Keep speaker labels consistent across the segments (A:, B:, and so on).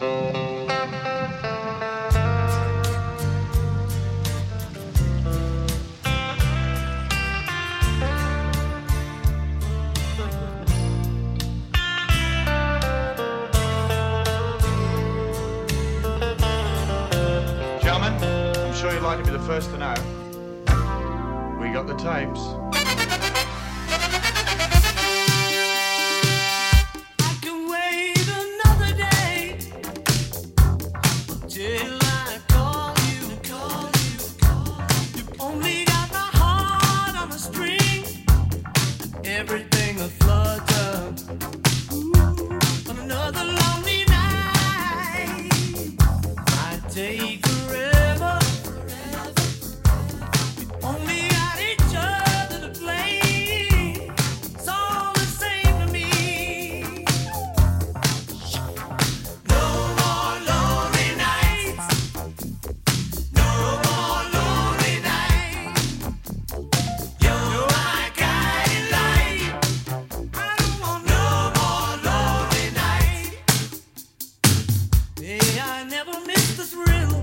A: Like to be the first to know. We got the tapes.
B: I can wait another day till I call you. You've only got my heart on a string, everything a flutter. On another lonely night, I take forever. Only got each other to blame. It's all the same to me. No more lonely nights. No more lonely nights. You're my guiding light. I don't want no more lonely nights. Hey, I never miss the thrill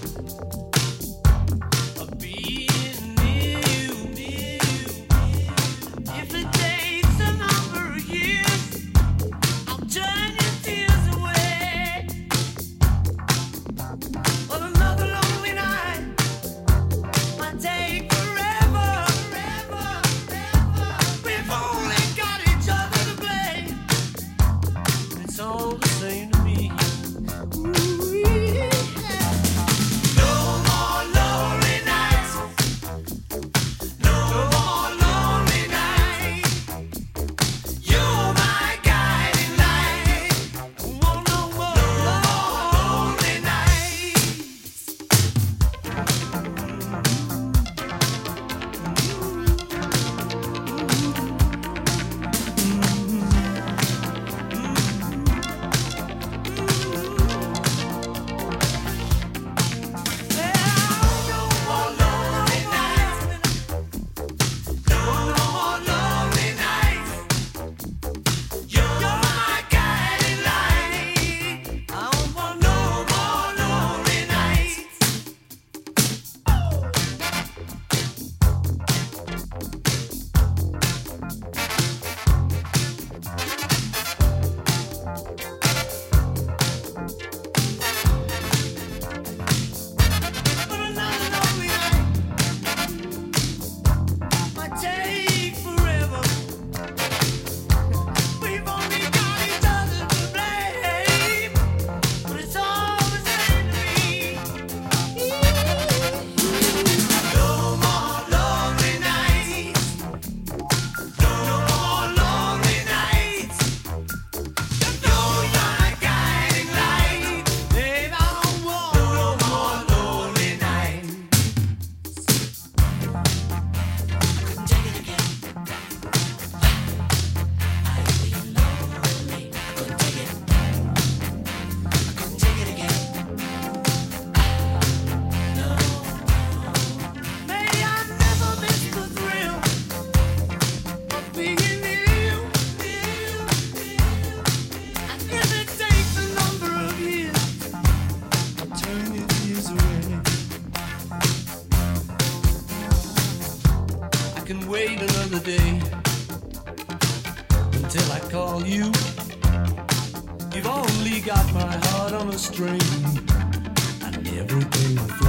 B: of being near you. If it takes a number of years, I'll turn your tears away. On another lonely night, might take forever. We've only got each other to blame. It's all the same to me. No more lonely nights. No more lonely nights. You're my guiding light. No more lonely nights. No more lonely nights. No more lonely nights. You're my guiding light. I don't want no more lonely nights. But another lonely night might take forever. We've only got each other to blame, but it's all the same to me. No more lonely nights. No more lonely nights. You're my guiding light. Babe, I don't want no more lonely nights. Take it again. May I never miss the thrill of being near you. And if it takes a number of years, I'll turn your tears away. I can wait another day until I call you. You've only got my heart on a string and everything